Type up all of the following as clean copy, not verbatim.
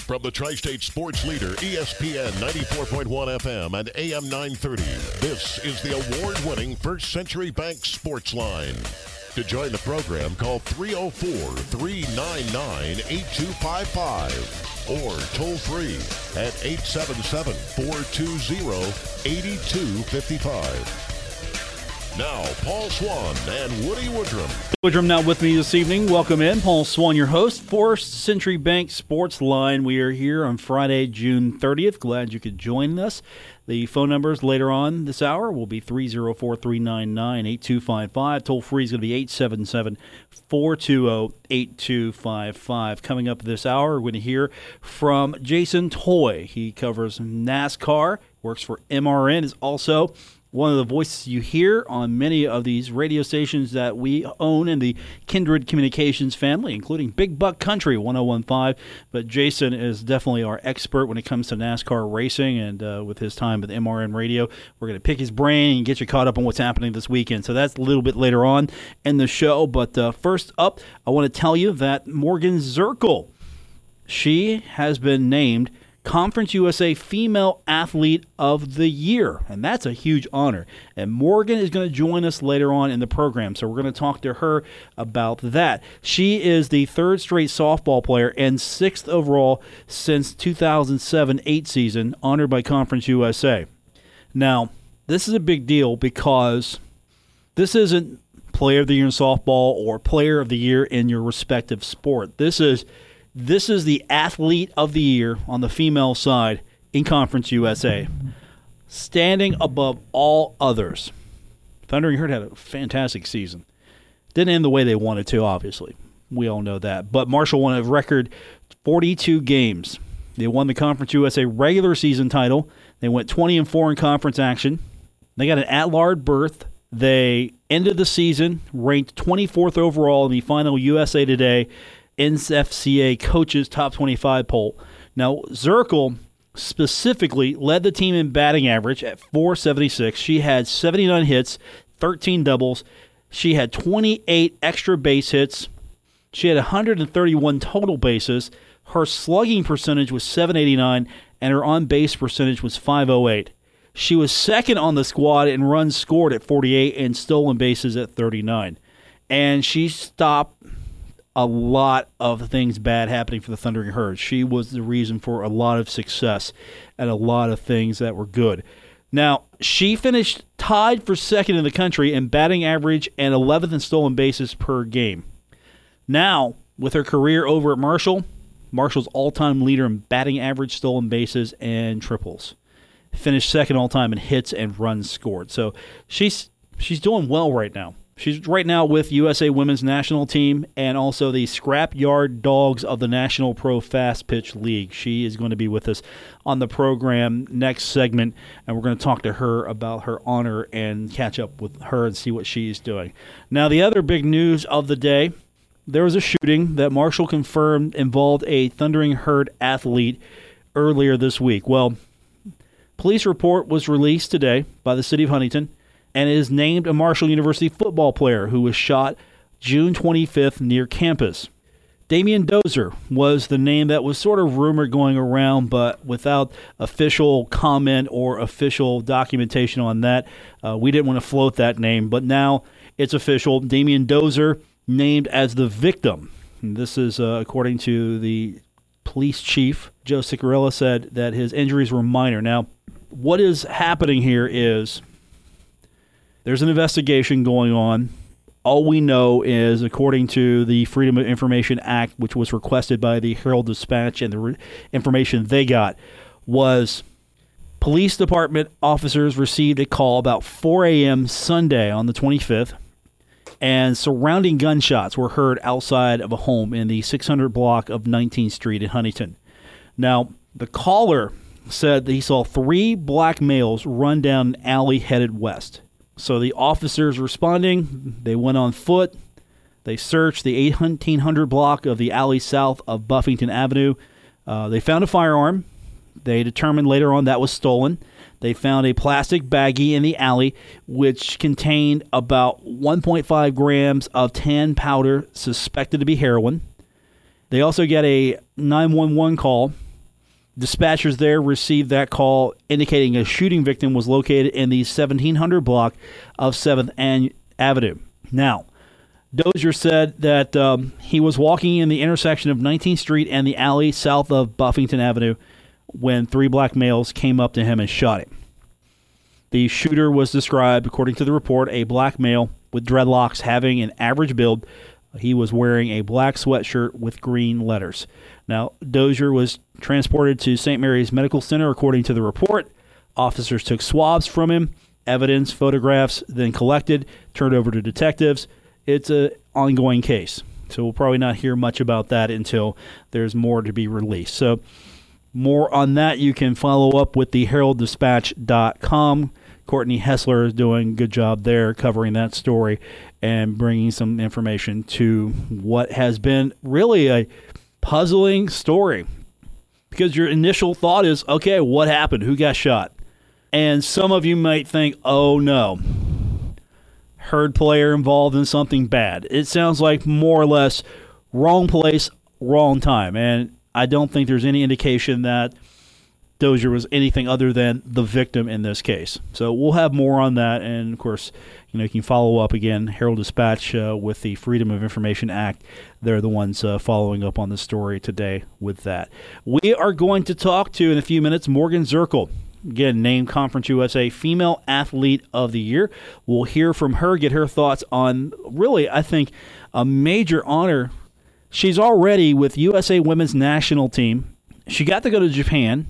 From the Tri-State Sports Leader, ESPN 94.1 FM and AM 930, this is the award-winning First Century Bank Sports Line. To join the program, call 304-399-8255 or toll free at 877-420-8255. Now, Paul Swann and Woody Woodrum. Woodrum now with me this evening. Welcome in. Paul Swann, your host, First Century Bank Sports Line. We are here on Friday, June 30th. Glad you could join us. The phone numbers later on this hour will be 304-399-8255. Toll free is going to be 877-420-8255. Coming up this hour, we're going to hear from Jason Toy. He covers NASCAR, works for MRN, is also one of the voices you hear on many of these radio stations that we own in the Kindred Communications family, including Big Buck Country 1015. But Jason is definitely our expert when it comes to NASCAR racing, and with his time with MRN Radio, we're going to pick his brain and get you caught up on what's happening this weekend. So that's a little bit later on in the show. But first up, I want to tell you that Morgan Zirkle, she has been named Conference USA Female Athlete of the Year, and that's a huge honor. And Morgan is going to join us later on in the program, so we're going to talk to her about that. She is the third straight softball player and sixth overall since 2007-8 season, honored by Conference USA. Now, this is a big deal because this isn't Player of the Year in softball or Player of the Year in your respective sport. This is the Athlete of the Year on the female side in Conference USA, standing above all others. Thundering Herd had a fantastic season. Didn't end the way they wanted to, obviously. We all know that. But Marshall won a record 42 games. They won the Conference USA regular season title. They went 20-4 in conference action. They got an at-large berth. They ended the season ranked 24th overall in the final USA Today NFCA Coaches Top 25 poll. Now, Zirkle specifically led the team in batting average at .476. She had 79 hits, 13 doubles. She had 28 extra base hits. She had 131 total bases. Her slugging percentage was .789, and her on-base percentage was .508. She was second on the squad in runs scored at 48 and stolen bases at 39. And she stopped a lot of things bad happening for the Thundering Herd. She was the reason for a lot of success and a lot of things that were good. Now, she finished tied for second in the country in batting average and 11th in stolen bases per game. Now, with her career over at Marshall's all-time leader in batting average, stolen bases, and triples. Finished second all-time in hits and runs scored. So she's doing well right now. She's right now with USA Women's National Team and also the Scrap Yard Dogs of the National Pro Fast Pitch League. She is going to be with us on the program next segment, and we're going to talk to her about her honor and catch up with her and see what she's doing. Now, the other big news of the day, there was a shooting that Marshall confirmed involved a Thundering Herd athlete earlier this week. Well, police report was released today by the city of Huntington, and is named a Marshall University football player who was shot June 25th near campus. Damian Dozer was the name that was sort of rumored going around, but without official comment or official documentation on that, we didn't want to float that name. But now it's official. Damian Dozer named as the victim. And this is according to the police chief. Joe Ciccarella said that his injuries were minor. Now, what is happening here is there's an investigation going on. All we know is, according to the Freedom of Information Act, which was requested by the Herald-Dispatch, and the information they got was police department officers received a call about 4 a.m. Sunday on the 25th, and surrounding gunshots were heard outside of a home in the 600 block of 19th Street in Huntington. Now, the caller said that he saw 3 black males run down an alley headed west. So the officers responding, they went on foot. They searched the 1800 block of the alley south of Buffington Avenue. They found a firearm. They determined later on that was stolen. They found a plastic baggie in the alley, which contained about 1.5 grams of tan powder suspected to be heroin. They also get a 911 call Dispatchers there received that call indicating a shooting victim was located in the 1700 block of 7th Avenue. Now, Dozier said that he was walking in the intersection of 19th Street and the alley south of Buffington Avenue when 3 black males came up to him and shot him. The shooter was described, according to the report, a black male with dreadlocks having an average build. He was wearing a black sweatshirt with green letters. Now, Dozier was transported to St. Mary's Medical Center, according to the report. Officers took swabs from him, evidence, photographs, then collected, turned over to detectives. It's an ongoing case, so we'll probably not hear much about that until there's more to be released. So more on that, you can follow up with the HeraldDispatch.com. Courtney Hessler is doing a good job there covering that story and bringing some information to what has been really a puzzling story. Because your initial thought is, okay, what happened? Who got shot? And some of you might think, oh no, Herd player involved in something bad. It sounds like more or less wrong place, wrong time. And I don't think there's any indication that Dozier was anything other than the victim in this case. So we'll have more on that. And, of course, you can follow up again, Herald-Dispatch with the Freedom of Information Act. They're the ones following up on the story today with that. We are going to talk to, in a few minutes, Morgan Zirkle. Again, named Conference USA Female Athlete of the Year. We'll hear from her, get her thoughts on really, I think, a major honor. She's already with USA Women's National Team. She got to go to Japan,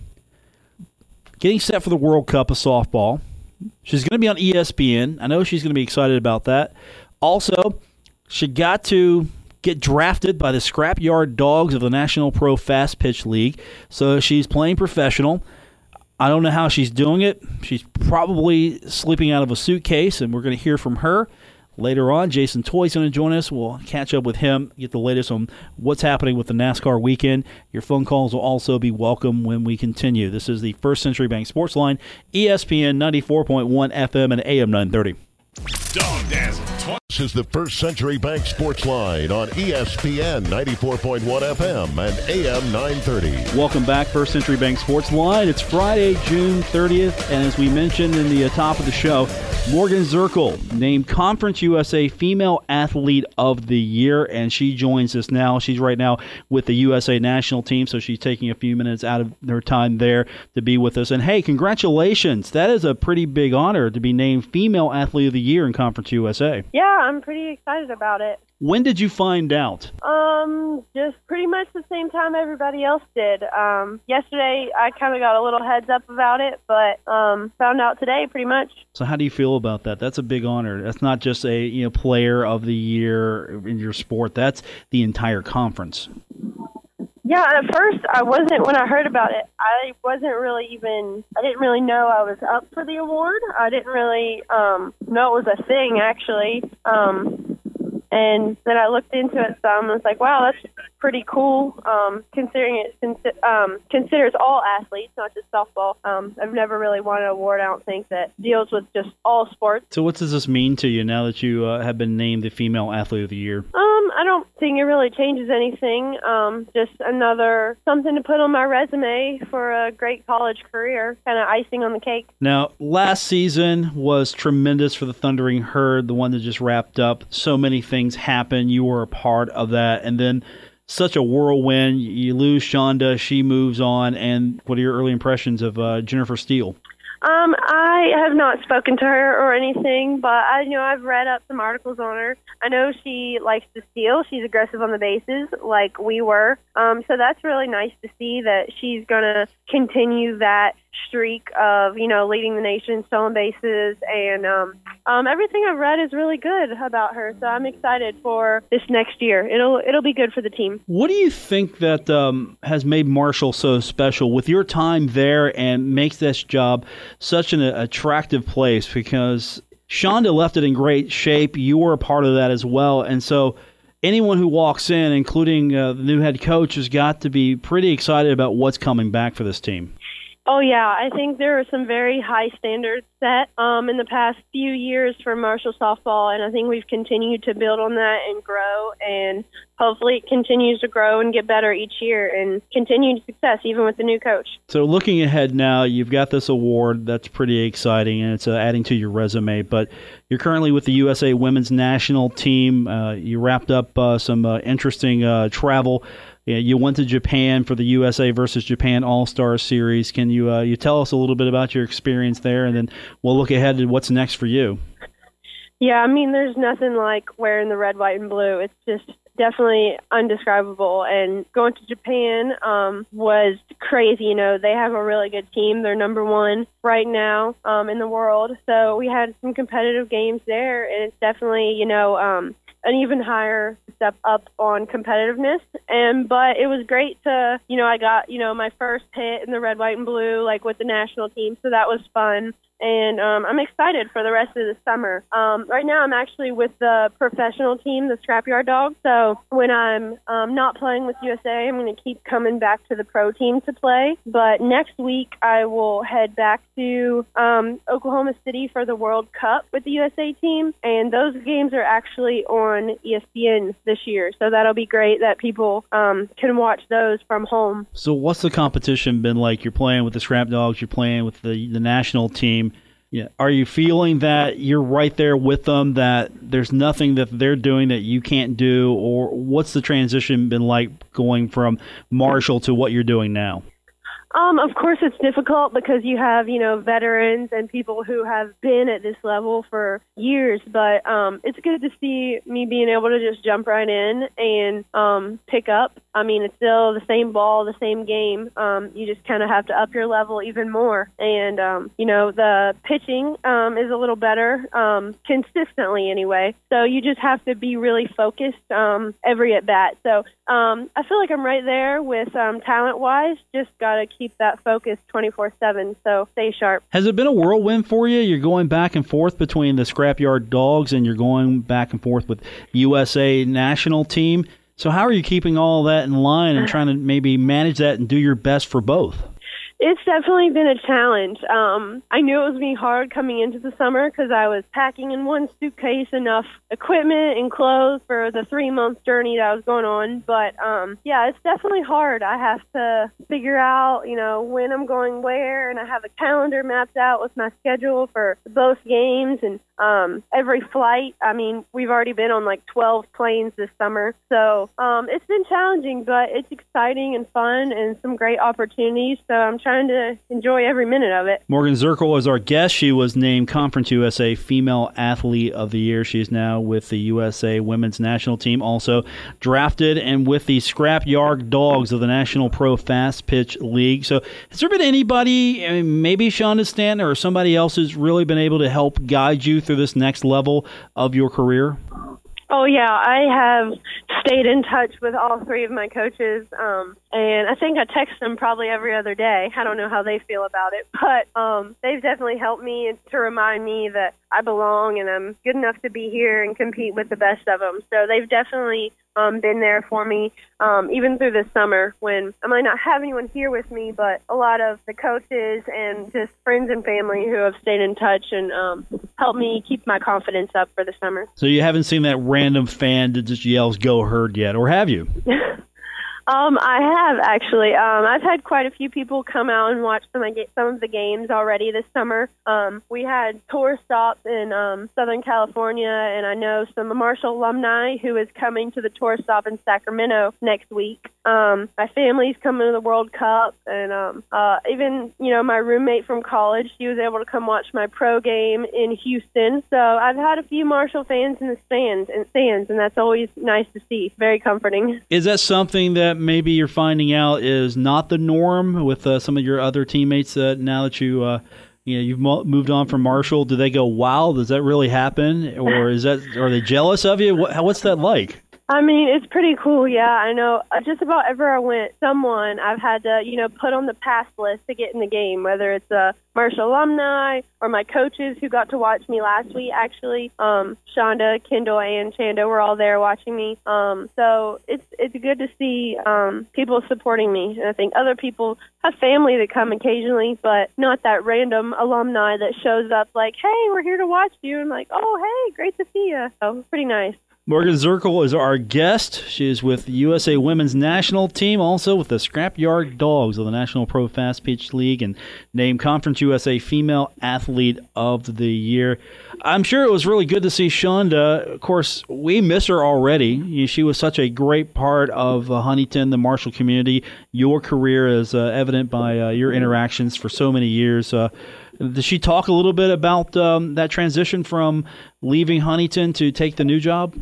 getting set for the World Cup of softball. She's going to be on ESPN. I know she's going to be excited about that. Also, she got to get drafted by the Scrapyard Dogs of the National Pro Fast Pitch League. So she's playing professional. I don't know how she's doing it. She's probably sleeping out of a suitcase, and we're going to hear from her later on. Jason Toy's going to join us. We'll catch up with him, get the latest on what's happening with the NASCAR weekend. Your phone calls will also be welcome when we continue. This is the First Century Bank Sports Line, ESPN 94.1 FM and AM 930. Dog Dazzle. This is the First Century Bank Sports Line on ESPN 94.1 FM and AM 930. Welcome back, First Century Bank Sports Line. It's Friday, June 30th, and as we mentioned in the top of the show, Morgan Zirkle named Conference USA Female Athlete of the Year, and she joins us now. She's right now with the USA National Team, so she's taking a few minutes out of her time there to be with us. And hey, congratulations. That is a pretty big honor to be named Female Athlete of the Year in Conference USA. Yeah, I'm pretty excited about it. When did you find out? Just pretty much the same time everybody else did. Yesterday, I kind of got a little heads up about it, but found out today pretty much. So how do you feel about that? That's a big honor. That's not just a player of the year in your sport. That's the entire conference. Yeah, at first I wasn't, when I heard about it, I didn't really know I was up for the award. I didn't really know it was a thing, actually. And then I looked into it some and was like, wow, that's pretty cool, considering it considers all athletes, not just softball. I've never really won an award, I don't think, that deals with just all sports. So what does this mean to you now that you have been named the Female Athlete of the Year? I don't think it really changes anything. Just another something to put on my resume for a great college career, kind of icing on the cake. Now, last season was tremendous for the Thundering Herd, the one that just wrapped up. So many things happened. You were a part of that. And then such a whirlwind. You lose Shonda. She moves on. And what are your early impressions of Jennifer Steele? I have not spoken to her or anything, but I've read up some articles on her. I know she likes to steal. She's aggressive on the bases like we were. So that's really nice to see that she's going to continue that streak of, leading the nation in stolen bases. And everything I've read is really good about her. So I'm excited for this next year. It'll be good for the team. What do you think that has made Marshall so special with your time there and makes this job such an attractive place? Because Shonda left it in great shape. You were a part of that as well. And so anyone who walks in, including the new head coach, has got to be pretty excited about what's coming back for this team. Oh, yeah. I think there are some very high standards set in the past few years for Marshall softball, and I think we've continued to build on that and grow, and hopefully it continues to grow and get better each year and continued success even with the new coach. So looking ahead now, you've got this award that's pretty exciting, and it's adding to your resume, but you're currently with the USA Women's National Team. You wrapped up some interesting travel. Yeah, you went to Japan for the USA versus Japan All-Star Series. Can you tell us a little bit about your experience there, and then we'll look ahead to what's next for you? Yeah, I mean, there's nothing like wearing the red, white, and blue. It's just definitely undescribable. And going to Japan was crazy. You know, they have a really good team. They're number one right now in the world. So we had some competitive games there, and it's definitely, you know, an even higher step up on competitiveness. But it was great to, you know, I got, you know, my first hit in the red, white, and blue, like with the national team. So that was fun. And I'm excited for the rest of the summer. Right now I'm actually with the professional team, the Scrapyard Dogs. So when I'm not playing with USA, I'm going to keep coming back to the pro team to play. But next week I will head back to Oklahoma City for the World Cup with the USA team. And those games are actually on ESPN this year. So that'll be great that people can watch those from home. So what's the competition been like? You're playing with the Scrap Dogs, you're playing with the national team. Yeah. Are you feeling that you're right there with them, that there's nothing that they're doing that you can't do, or what's the transition been like going from Marshall to what you're doing now? Of course, it's difficult because you have, you know, veterans and people who have been at this level for years. But it's good to see me being able to just jump right in and pick up. I mean, it's still the same ball, the same game. You just kind of have to up your level even more. And, you know, the pitching is a little better consistently anyway. So you just have to be really focused every at-bat. So I feel like I'm right there with talent-wise. Just got to keep that focus 24/7, so stay sharp. Has it been a whirlwind for you? You're going back and forth between the Scrapyard Dogs and you're going back and forth with USA National Team. So how are you keeping all that in line and trying to maybe manage that and do your best for both? It's definitely been a challenge. I knew it was going to be hard coming into the summer because I was packing in one suitcase enough equipment and clothes for the 3-month journey that I was going on. But, yeah, it's definitely hard. I have to figure out, you know, when I'm going where, and I have a calendar mapped out with my schedule for both games and every flight. I mean, we've already been on like 12 planes this summer. So it's been challenging, but it's exciting and fun and some great opportunities. So I'm trying to enjoy every minute of it. Morgan Zirkle is our guest. She was named Conference USA Female Athlete of the Year. She is now with the USA Women's National Team, also drafted and with the Scrapyard Dogs of the National Pro Fast Pitch League. So has there been anybody, I mean, maybe Shonda Stanton or somebody else who's really been able to help guide you through this next level of your career? Oh, yeah. I have stayed in touch with all three of my coaches, and I think I text them probably every other day. I don't know how they feel about it, but they've definitely helped me to remind me that I belong and I'm good enough to be here and compete with the best of them. So they've definitely been there for me, even through this summer when I might not have anyone here with me, but a lot of the coaches and just friends and family who have stayed in touch and helped me keep my confidence up for the summer. So you haven't seen that random fan that just yells, "Go Herd" yet, or have you? I have, actually. I've had quite a few people come out and watch some of the games already this summer. We had tour stops in Southern California, and I know some Marshall alumni who is coming to the tour stop in Sacramento next week. My family's coming to the World Cup, and even, you know, my roommate from college, she was able to come watch my pro game in Houston. So I've had a few Marshall fans in the stands, and that's always nice to see. Very comforting. Is that something that maybe you're finding out is not the norm with some of your other teammates now that you've moved on from Marshall? Do they go, "Wow, does that really happen?" Or are they jealous of you? What's that like? I mean, it's pretty cool, yeah. I know just about everywhere I went, someone I've had to, put on the pass list to get in the game, whether it's a Marshall alumni or my coaches who got to watch me last week, actually. Shonda, Kendall, and Chanda were all there watching me. So it's good to see people supporting me. And I think other people have family that come occasionally, but not that random alumni that shows up like, hey, we're here to watch you. And like, oh, hey, great to see you. So pretty nice. Morgan Zirkle is our guest. She is with the USA Women's National Team, also with the Scrapyard Dogs of the National Pro Fast Pitch League, and named Conference USA Female Athlete of the Year. I'm sure it was really good to see Shonda. Of course, we miss her already. She was such a great part of Huntington, the Marshall community. Your career is evident by your interactions for so many years. Did she talk a little bit about that transition from leaving Huntington to take the new job?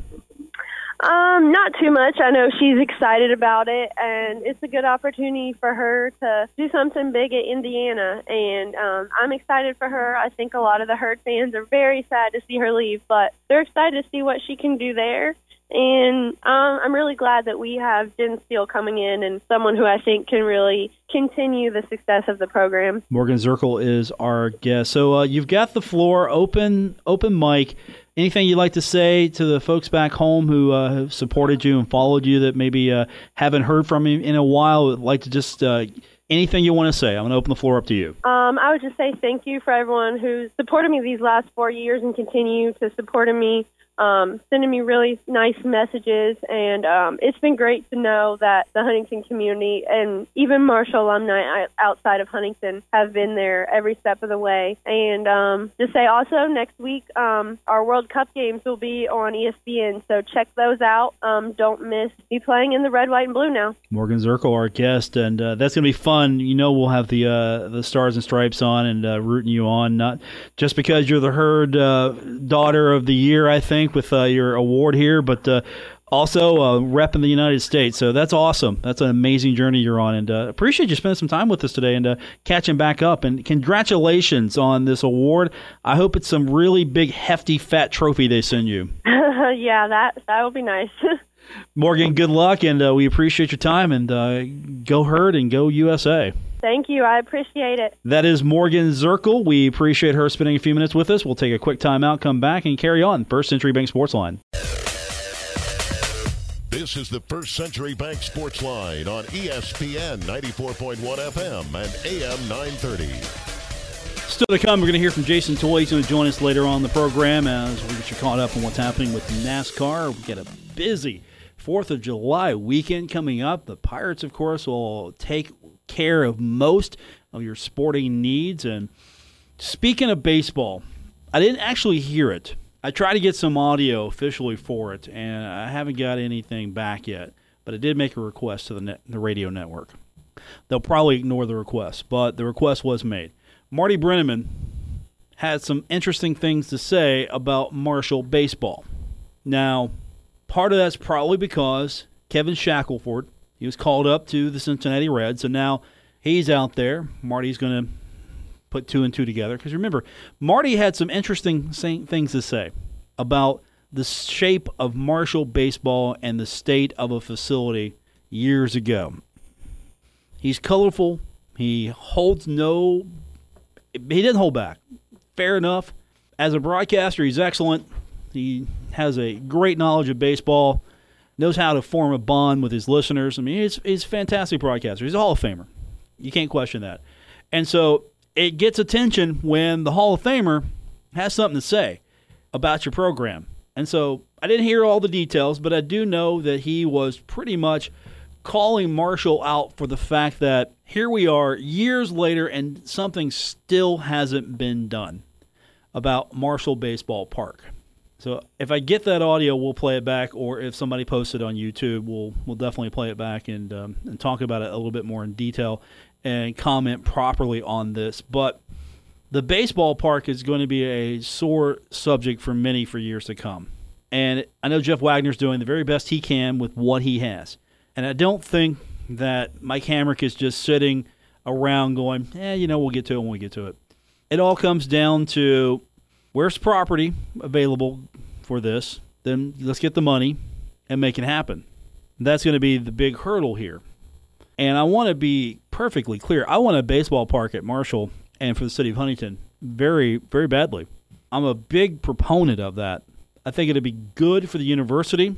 Not too much. I know she's excited about it, and it's a good opportunity for her to do something big at Indiana, and I'm excited for her. I think a lot of the Herd fans are very sad to see her leave, but they're excited to see what she can do there. And I'm really glad that we have Jen Steele coming in, and someone who I think can really continue the success of the program. Morgan Zirkle is our guest. So you've got the floor, open mic. Anything you'd like to say to the folks back home who have supported you and followed you that maybe haven't heard from you in a while? Would like to just anything you want to say? I'm going to open the floor up to you. I would just say thank you for everyone who's supported me these last 4 years and continue to support me. Sending me really nice messages, and it's been great to know that the Huntington community and even Marshall alumni outside of Huntington have been there every step of the way. And just say also next week our World Cup games will be on ESPN, so check those out. Don't miss me playing in the red, white, and blue now. Morgan Zirkle, our guest, and that's going to be fun. We'll have the Stars and Stripes on and rooting you on, not just because you're the Herd Daughter of the Year, I think, with your award here, but also rep in the United States. So that's awesome. That's an amazing journey you're on, and appreciate you spending some time with us today and catching back up. And congratulations on this award. I hope it's some really big, hefty, fat trophy they send you. Yeah, that would be nice. Morgan, good luck, and we appreciate your time, and go Herd and go USA. Thank you. I appreciate it. That is Morgan Zirkle. We appreciate her spending a few minutes with us. We'll take a quick time out, come back, and carry on. First Century Bank Sports Line. This is the First Century Bank Sports Line on ESPN 94.1 FM and AM 930. Still to come, we're going to hear from Jason Toy. He's going to join us later on in the program as we get you caught up on what's happening with NASCAR. We get a busy 4th of July weekend coming up. The Pirates, of course, will take care of most of your sporting needs. And speaking of baseball, I didn't actually hear it. I tried to get some audio officially for it, and I haven't got anything back yet. But I did make a request to the radio network. They'll probably ignore the request, but the request was made. Marty Brennaman had some interesting things to say about Marshall baseball. Now, part of that's probably because Kevin Shackelford, he was called up to the Cincinnati Reds, and now he's out there. Marty's going to put 2 and 2 together. Because remember, Marty had some interesting things to say about the shape of Marshall baseball and the state of a facility years ago. He's colorful. He doesn't hold back. Fair enough. As a broadcaster, he's excellent. He has a great knowledge of baseball, knows how to form a bond with his listeners. I mean, he's a fantastic broadcaster. He's a Hall of Famer. You can't question that. And so it gets attention when the Hall of Famer has something to say about your program. And so I didn't hear all the details, but I do know that he was pretty much calling Marshall out for the fact that here we are years later and something still hasn't been done about Marshall Baseball Park. So if I get that audio, we'll play it back, or if somebody posts it on YouTube, we'll definitely play it back and talk about it a little bit more in detail and comment properly on this. But the baseball park is going to be a sore subject for many for years to come. And I know Jeff Wagner's doing the very best he can with what he has. And I don't think that Mike Hamrick is just sitting around going, we'll get to it when we get to it. It all comes down to where's property available for this, then let's get the money, and make it happen. That's going to be the big hurdle here. And I want to be perfectly clear. I want a baseball park at Marshall and for the city of Huntington very, very badly. I'm a big proponent of that. I think it would be good for the university.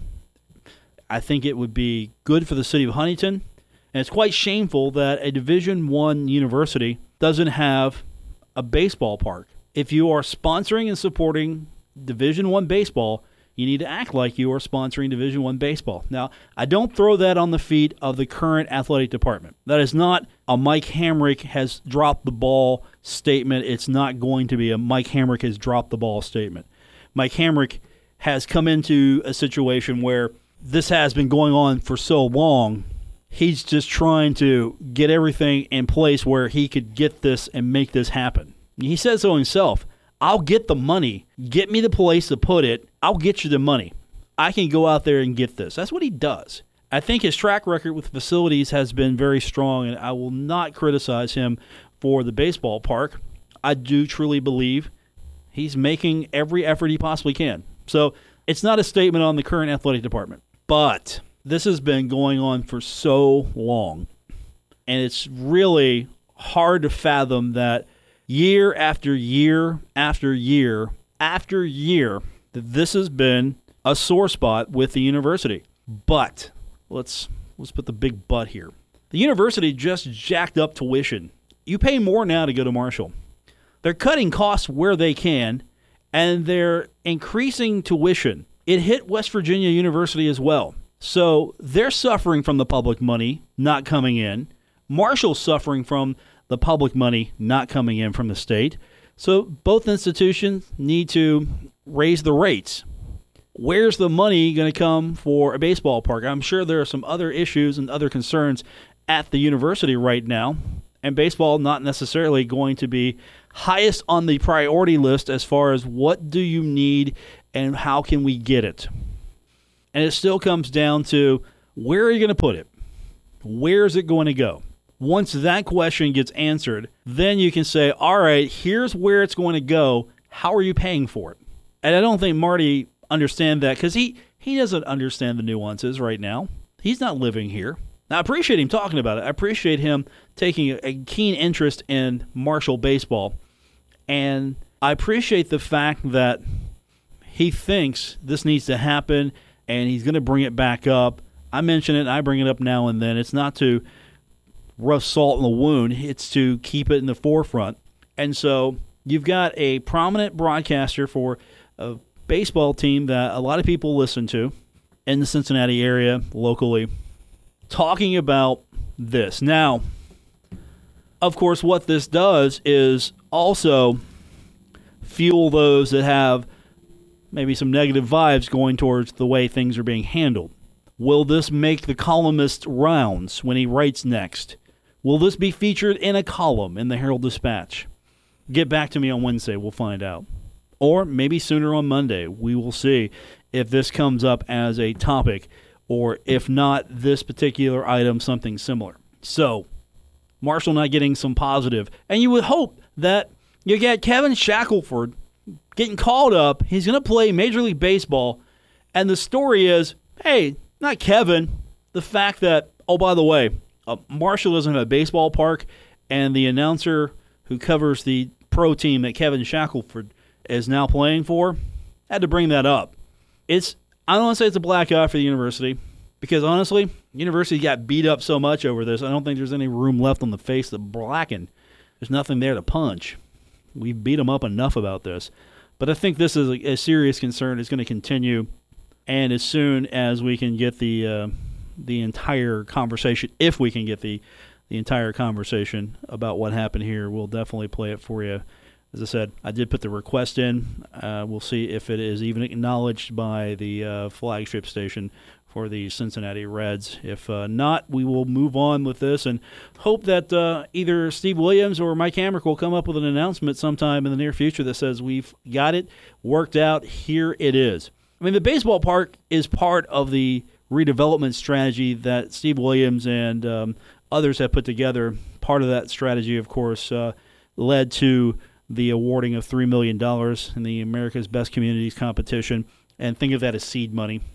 I think it would be good for the city of Huntington. And it's quite shameful that a Division I university doesn't have a baseball park. If you are sponsoring and supporting Division I baseball, you need to act like you are sponsoring Division I baseball. Now, I don't throw that on the feet of the current athletic department. That is not a Mike Hamrick has dropped the ball statement. It's not going to be a Mike Hamrick has dropped the ball statement. Mike Hamrick has come into a situation where this has been going on for so long. He's just trying to get everything in place where he could get this and make this happen. He says so himself. I'll get the money. Get me the place to put it. I'll get you the money. I can go out there and get this. That's what he does. I think his track record with facilities has been very strong, and I will not criticize him for the baseball park. I do truly believe he's making every effort he possibly can. So it's not a statement on the current athletic department. But this has been going on for so long, and it's really hard to fathom that year after year after year after year that this has been a sore spot with the university. But let's put the big but here. The university just jacked up tuition. You pay more now to go to Marshall. They're cutting costs where they can, and they're increasing tuition. It hit West Virginia University as well. So they're suffering from the public money not coming in. Marshall's suffering from the public money not coming in from the state. So both institutions need to raise the rates. Where's the money going to come for a baseball park? I'm sure there are some other issues and other concerns at the university right now, and baseball not necessarily going to be highest on the priority list as far as what do you need and how can we get it. And it still comes down to where are you going to put it? Where is it going to go? Once that question gets answered, then you can say, all right, here's where it's going to go. How are you paying for it? And I don't think Marty understands that because he doesn't understand the nuances right now. He's not living here. Now, I appreciate him talking about it. I appreciate him taking a keen interest in Marshall baseball. And I appreciate the fact that he thinks this needs to happen and he's going to bring it back up. I mention it and I bring it up now and then. It's not to rough salt in the wound. It's to keep it in the forefront. And so you've got a prominent broadcaster for a baseball team that a lot of people listen to in the Cincinnati area locally talking about this. Now, of course, what this does is also fuel those that have maybe some negative vibes going towards the way things are being handled. Will this make the columnist rounds when he writes next? Will this be featured in a column in the Herald-Dispatch? Get back to me on Wednesday. We'll find out. Or maybe sooner on Monday. We will see if this comes up as a topic or if not this particular item, something similar. So, Marshall not getting some positive. And you would hope that you get Kevin Shackelford getting called up. He's going to play Major League Baseball. And the story is, hey, not Kevin. The fact that, oh, by the way, Marshall doesn't have a baseball park, and the announcer who covers the pro team that Kevin Shackelford is now playing for had to bring that up. I don't want to say it's a black eye for the university, because honestly, the university got beat up so much over this, I don't think there's any room left on the face to blacken. There's nothing there to punch. We've beat them up enough about this. But I think this is a serious concern. It's going to continue, and as soon as we can get the entire conversation, if we can get the entire conversation about what happened here, we'll definitely play it for you. As I said, I did put the request in. We'll see if it is even acknowledged by the flagship station for the Cincinnati Reds. If not, we will move on with this and hope that either Steve Williams or Mike Hamrick will come up with an announcement sometime in the near future that says we've got it worked out. Here it is. I mean, the baseball park is part of the redevelopment strategy that Steve Williams and others have put together. Part of that strategy, of course, led to the awarding of $3 million in the America's Best Communities competition. And think of that as seed money.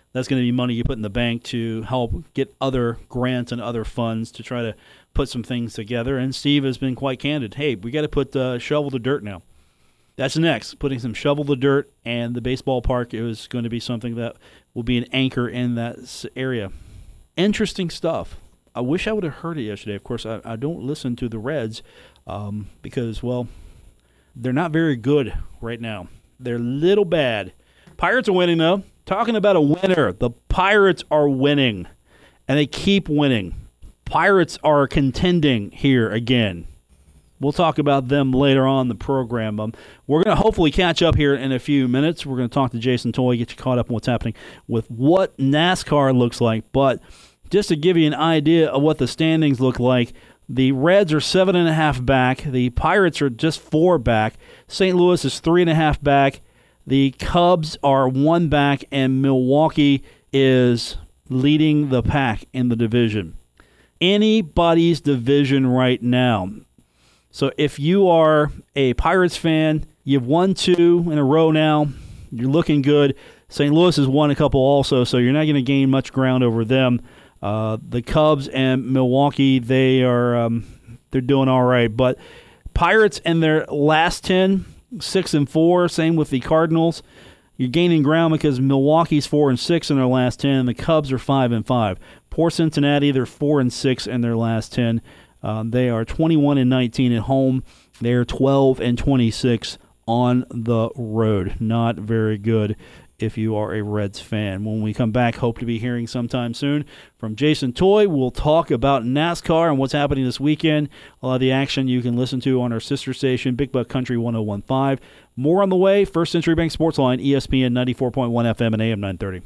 that's going to be money you put in the bank to help get other grants and other funds to try to put some things together. And Steve has been quite candid. Hey, we got to put shovel the dirt now. That's next, putting some shovel the dirt, and the baseball park is going to be something that will be an anchor in that area. Interesting stuff. I wish I would have heard it yesterday. Of course, I don't listen to the Reds because, well, they're not very good right now. They're little bad. Pirates are winning, though. Talking about a winner, the Pirates are winning, and they keep winning. Pirates are contending here again. We'll talk about them later on in the program. We're going to hopefully catch up here in a few minutes. We're going to talk to Jason Toy, get you caught up on what's happening with what NASCAR looks like. But just to give you an idea of what the standings look like, the Reds are 7.5 back. The Pirates are just 4 back. St. Louis is 3.5 back. The Cubs are 1 back, and Milwaukee is leading the pack in the division. Anybody's division right now. So if you are a Pirates fan, you've won 2 in a row now. You're looking good. St. Louis has won a couple also, so you're not going to gain much ground over them. The Cubs and Milwaukee, they're doing all right. But Pirates in their last 10, 6-4. Same with the Cardinals. You're gaining ground because Milwaukee's 4-6 in their last 10, and the Cubs are 5-5. Poor Cincinnati, they're 4-6 in their last 10. They are 21-19 at home. They are 12-26 on the road. Not very good if you are a Reds fan. When we come back, hope to be hearing sometime soon from Jason Toy. We'll talk about NASCAR and what's happening this weekend. A lot of the action you can listen to on our sister station, Big Buck Country 101.5. More on the way. First Century Bank Sportsline, ESPN 94.1 FM and AM 930.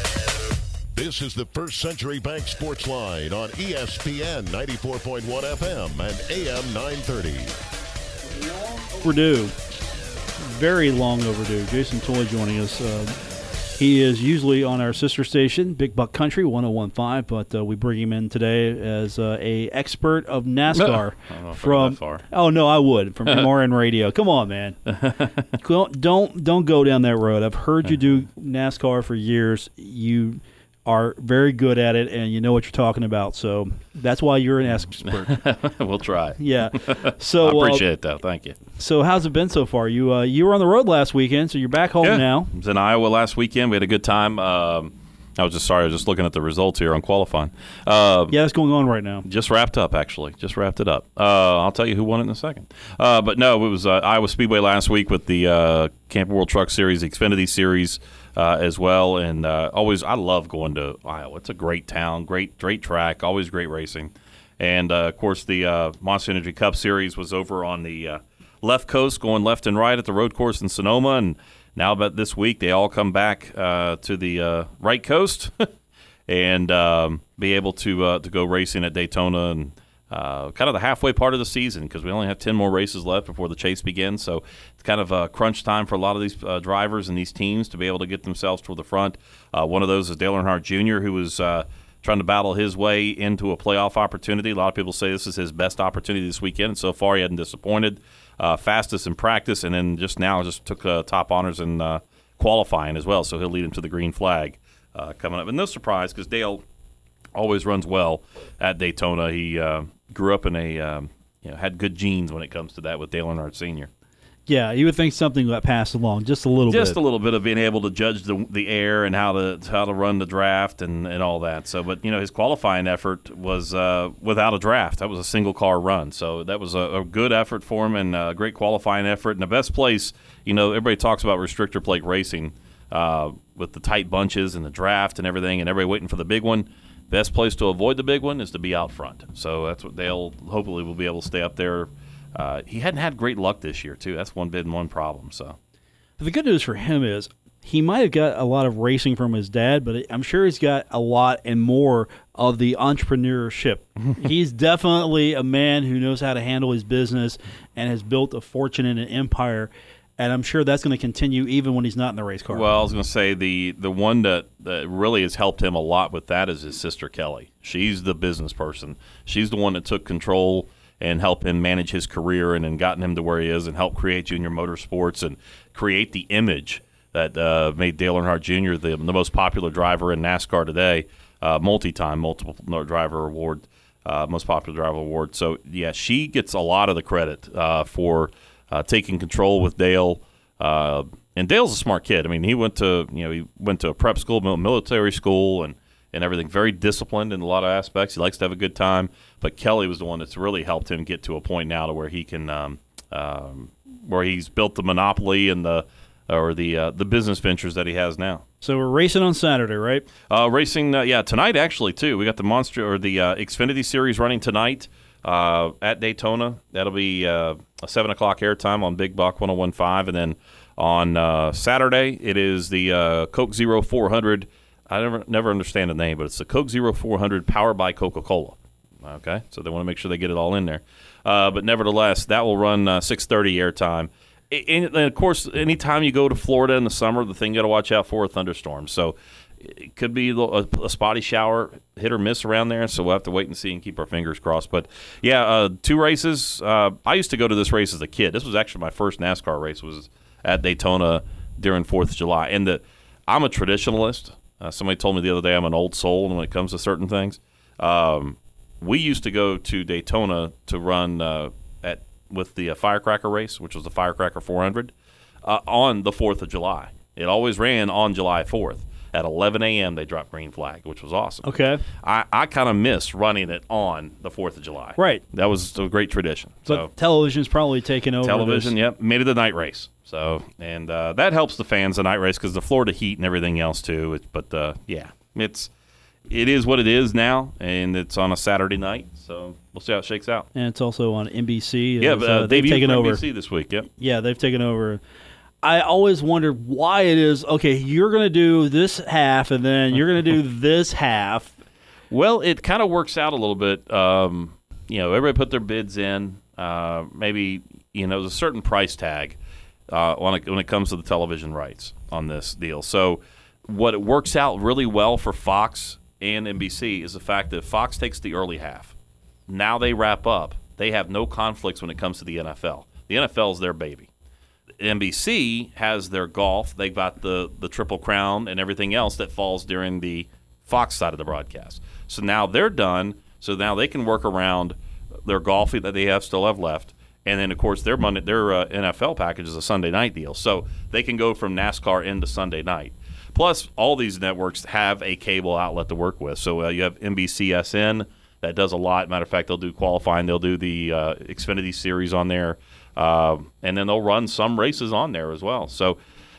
This is the First Century Bank Sports Line on ESPN 94.1 FM and AM 930. Overdue. Very long overdue. Jason Toy joining us. He is usually on our sister station, Big Buck Country 101.5, but we bring him in today as a expert of NASCAR. I don't know if from I go that far. Oh no, I would from MRN Radio. Come on, man. Don't go down that road. I've heard you do NASCAR for years. You are very good at it, and you know what you're talking about. So that's why you're an expert. We'll try. Yeah. So I appreciate it, though. Thank you. So how's it been so far? You were on the road last weekend, so you're back home now. I was in Iowa last weekend. We had a good time. I was just looking at the results here on qualifying. That's going on right now. Just wrapped up, actually. Just wrapped it up. I'll tell you who won it in a second. But no, it was Iowa Speedway last week with the Camping World Truck Series, the Xfinity Series as well. And I love going to Iowa. It's a great town, great track, always great racing. And, of course, the Monster Energy Cup Series was over on the left coast, going left and right at the road course in Sonoma. And now about this week, they all come back to the right coast and be able to go racing at Daytona and kind of the halfway part of the season because we only have 10 more races left before the chase begins. So it's kind of a crunch time for a lot of these drivers and these teams to be able to get themselves toward the front. One of those is Dale Earnhardt Jr., who was trying to battle his way into a playoff opportunity. A lot of people say this is his best opportunity this weekend, and so far he hadn't disappointed. Fastest in practice, and then just took top honors in qualifying as well, so he'll lead him to the green flag coming up. And no surprise, because Dale always runs well at Daytona. He grew up in had good genes when it comes to that with Dale Earnhardt Sr. Yeah, you would think something got passed along just a little bit. Just a little bit of being able to judge the air and how to run the draft and all that. So, but his qualifying effort was without a draft. That was a single car run. So that was a good effort for him and a great qualifying effort. And the best place, everybody talks about restrictor plate racing with the tight bunches and the draft and everything, and everybody waiting for the big one. Best place to avoid the big one is to be out front. So that's what Dale hopefully will be able to stay up there. He hadn't had great luck this year, too. That's one bid and one problem. So, the good news for him is he might have got a lot of racing from his dad, but I'm sure he's got a lot and more of the entrepreneurship. He's definitely a man who knows how to handle his business and has built a fortune and an empire, and I'm sure that's going to continue even when he's not in the race car. Well, I was going to say the one that really has helped him a lot with that is his sister, Kelly. She's the business person. She's the one that took control and help him manage his career and gotten him to where he is and help create Junior Motorsports and create the image that made Dale Earnhardt Jr. the most popular driver in NASCAR today, multiple driver award, most popular driver award. So, yeah, she gets a lot of the credit for taking control with Dale. And Dale's a smart kid. I mean, he went to a prep school, military school, and everything. Very disciplined in a lot of aspects. He likes to have a good time. But Kelly was the one that's really helped him get to a point now to where he can, where he's built the monopoly and the business ventures that he has now. So we're racing on Saturday, right? Racing, tonight actually too. We got the Xfinity Series running tonight at Daytona. That'll be a 7:00 airtime on Big Buck 101.5, and then on Saturday it is the Coke Zero 400. I never understand the name, but it's the Coke Zero 400 powered by Coca-Cola. Okay, so they want to make sure they get it all in there. But nevertheless, that will run 6:30 airtime. And of course, anytime you go to Florida in the summer, the thing you got to watch out for are thunderstorms. So it could be a spotty shower, hit or miss around there. So we'll have to wait and see and keep our fingers crossed. But yeah, 2 races. I used to go to this race as a kid. This was actually my first NASCAR race. Was at Daytona during 4th of July. And I'm a traditionalist. Somebody told me the other day I'm an old soul when it comes to certain things. We used to go to Daytona to run with the firecracker race, which was the Firecracker 400, on the 4th of July. It always ran on July 4th. At 11 a.m., they dropped green flag, which was awesome. Okay. I kind of miss running it on the 4th of July. Right. That was a great tradition. But television's probably taken over. Television, yep. Made it a night race. So, and that helps the fans, the night race, because the Florida heat and everything else, too. It is what it is now, and it's on a Saturday night, so we'll see how it shakes out. And it's also on NBC. Yeah, they've taken over. NBC this week, yep. Yeah, they've taken over. I always wondered why it is, okay, you're going to do this half, and then you're going to do this half. Well, it kind of works out a little bit. Everybody put their bids in. Maybe, there's a certain price tag when it comes to the television rights on this deal. So what it works out really well for Fox and NBC is the fact that Fox takes the early half. Now they wrap up. They have no conflicts when it comes to the NFL. The NFL is their baby. NBC has their golf. They've got the Triple Crown and everything else that falls during the Fox side of the broadcast. So now they're done. So now they can work around their golf that they still have left. And then, of course, their NFL package is a Sunday night deal. So they can go from NASCAR into Sunday night. Plus, all these networks have a cable outlet to work with. So you have NBCSN that does a lot. Matter of fact, they'll do qualifying. They'll do the Xfinity Series on there. And then they'll run some races on there as well. So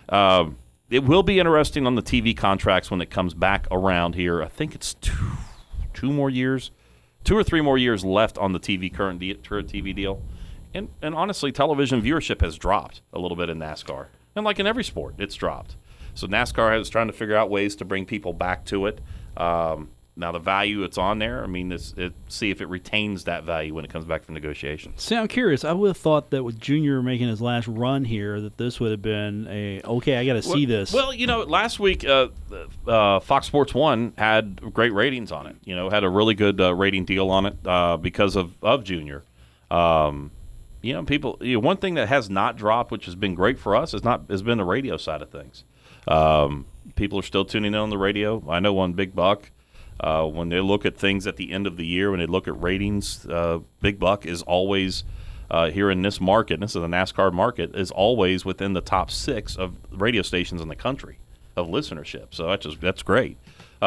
it will be interesting on the TV contracts when it comes back around here. I think it's 2 or 3 more years left on the current TV deal. And honestly, television viewership has dropped a little bit in NASCAR. And like in every sport, it's dropped. So NASCAR is trying to figure out ways to bring people back to it. Now, the value it's on there, see if it retains that value when it comes back from negotiations. See, I'm curious. I would have thought that with Junior making his last run here, that this would have been I got to see this. Well, last week, Fox Sports 1 had great ratings on it. Had a really good rating deal on it because of Junior. People. One thing that has not dropped, which has been great for us, has been the radio side of things. People are still tuning in on the radio. I know on Big Buck, when they look at things at the end of the year, when they look at ratings, Big Buck is always here in this market. This is the NASCAR market, is always within the top 6 of radio stations in the country of listenership. So that's great.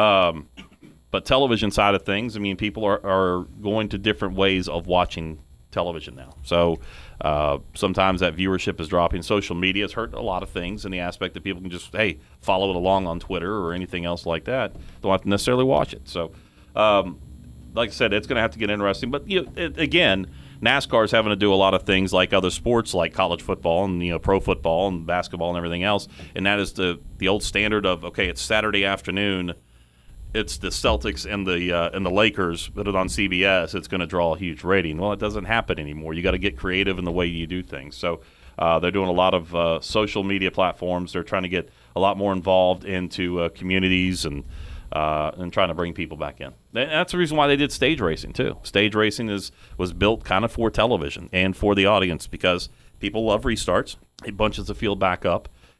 But television side of things, people are going to different ways of watching television now. So sometimes that viewership is dropping. Social media has hurt a lot of things in the aspect that people can just, follow it along on Twitter or anything else like that. Don't have to necessarily watch it. So, like I said, it's going to have to get interesting. But, again, NASCAR is having to do a lot of things like other sports, like college football and, pro football and basketball and everything else. And that is the old standard of, it's Saturday afternoon. It's the Celtics and the Lakers, put it on CBS, it's going to draw a huge rating. Well, it doesn't happen anymore. You got to get creative in the way you do things. So they're doing a lot of social media platforms. They're trying to get a lot more involved into communities and trying to bring people back in. And that's the reason why they did stage racing too. Stage racing was built kind of for television and for the audience because people love restarts. It bunches the field back up.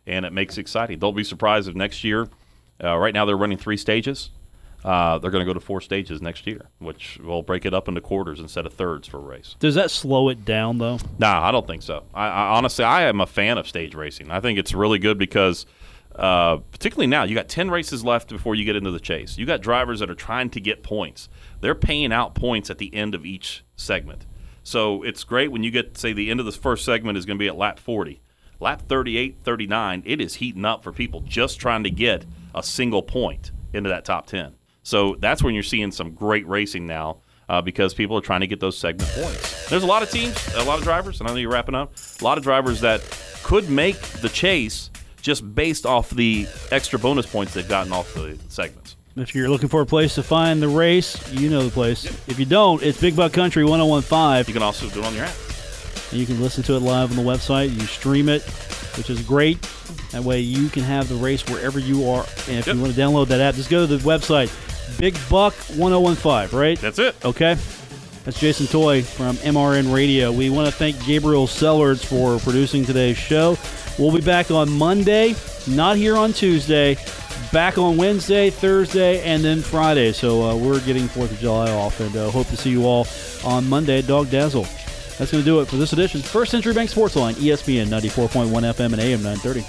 and it makes it exciting. Don't be surprised if next year, right now they're running 3 stages. They're going to go to 4 stages next year, which will break it up into quarters instead of thirds for a race. Does that slow it down, though? Nah, I don't think so. I honestly, I am a fan of stage racing. I think it's really good because, particularly now, you got 10 races left before you get into the chase. You got drivers that are trying to get points. They're paying out points at the end of each segment. So it's great when you get, say, the end of the first segment is going to be at lap 40. Lap 38, 39, it is heating up for people just trying to get a single point into that top 10. So that's when you're seeing some great racing now because people are trying to get those segment points. There's a lot of teams, a lot of drivers, and I know you're wrapping up, a lot of drivers that could make the chase just based off the extra bonus points they've gotten off the segments. If you're looking for a place to find the race, you know the place. If you don't, it's Big Buck Country 101.5. You can also do it on your app. And you can listen to it live on the website. You stream it, which is great. That way you can have the race wherever you are. And if you want to download that app, just go to the website, Big Buck 101.5, right? That's it. Okay. That's Jason Toy from MRN Radio. We want to thank Gabriel Sellards for producing today's show. We'll be back on Monday, not here on Tuesday. Back on Wednesday, Thursday, and then Friday. So we're getting 4th of July off, and hope to see you all on Monday at Dog Dazzle. That's going to do it for this edition. First Century Bank Sports Line, ESPN 94.1 FM and AM 930.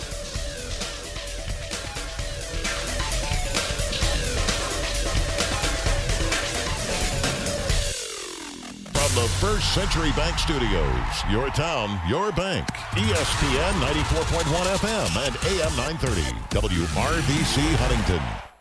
From the First Century Bank Studios, your town, your bank. ESPN 94.1 FM and AM 930. WRVC Huntington.